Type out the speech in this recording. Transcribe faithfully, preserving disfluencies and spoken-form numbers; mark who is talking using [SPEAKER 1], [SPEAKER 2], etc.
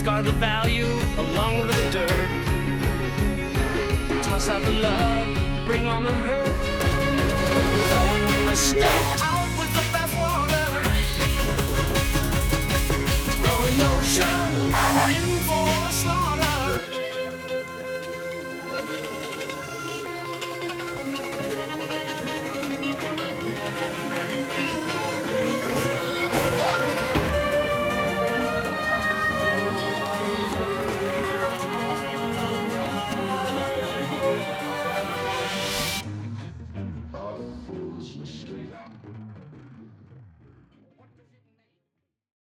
[SPEAKER 1] discard the value along with the dirt. Toss out the love, bring on the hurt. A step